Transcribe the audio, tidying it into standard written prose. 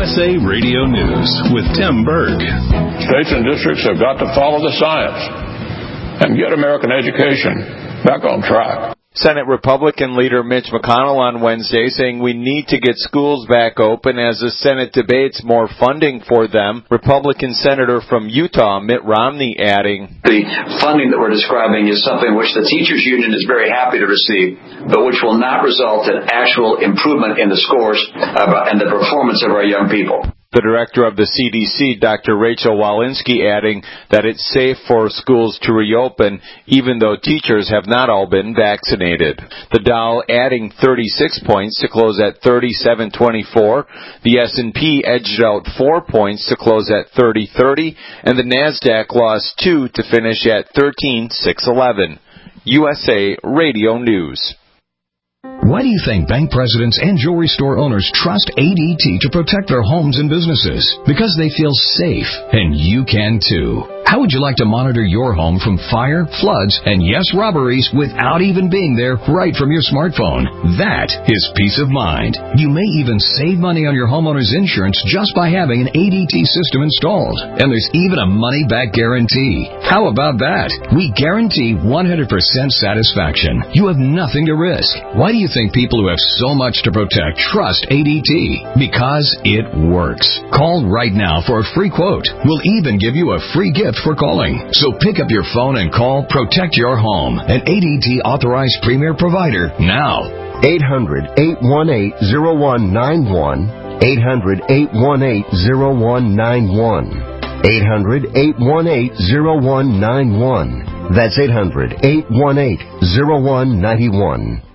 USA Radio News with Tim Berg. States and districts have got to follow the science and get American education back on track. Senate Republican leader Mitch McConnell on Wednesday saying we need to get schools back open as the Senate debates more funding for them. Republican Senator from Utah, Mitt Romney, adding, the funding that we're describing is something which the teachers union is very happy to receive, but which will not result in actual improvement in the scores and the performance of our young people. The director of the CDC, Dr. Rachel Walensky, adding that it's safe for schools to reopen even though teachers have not all been vaccinated. The Dow adding 36 points to close at 37.24. The S&P edged out 4 points to close at 30.30, and the Nasdaq lost 2 to finish at 13.611. USA Radio News. Why do you think bank presidents and jewelry store owners trust ADT to protect their homes and businesses? Because they feel safe, and you can too. How would you like to monitor your home from fire, floods, and yes, robberies without even being there right from your smartphone? That is peace of mind. You may even save money on your homeowner's insurance just by having an ADT system installed. And there's even a money-back guarantee. How about that? We guarantee 100% satisfaction. You have nothing to risk. Why do you think people who have so much to protect trust ADT? Because it works. Call right now for a free quote. We'll even give you a free gift for calling. So pick up your phone and call Protect Your Home, an ADT authorized premier provider now. 800-818-0191. 800-818-0191. 800-818-0191. That's 800-818-0191.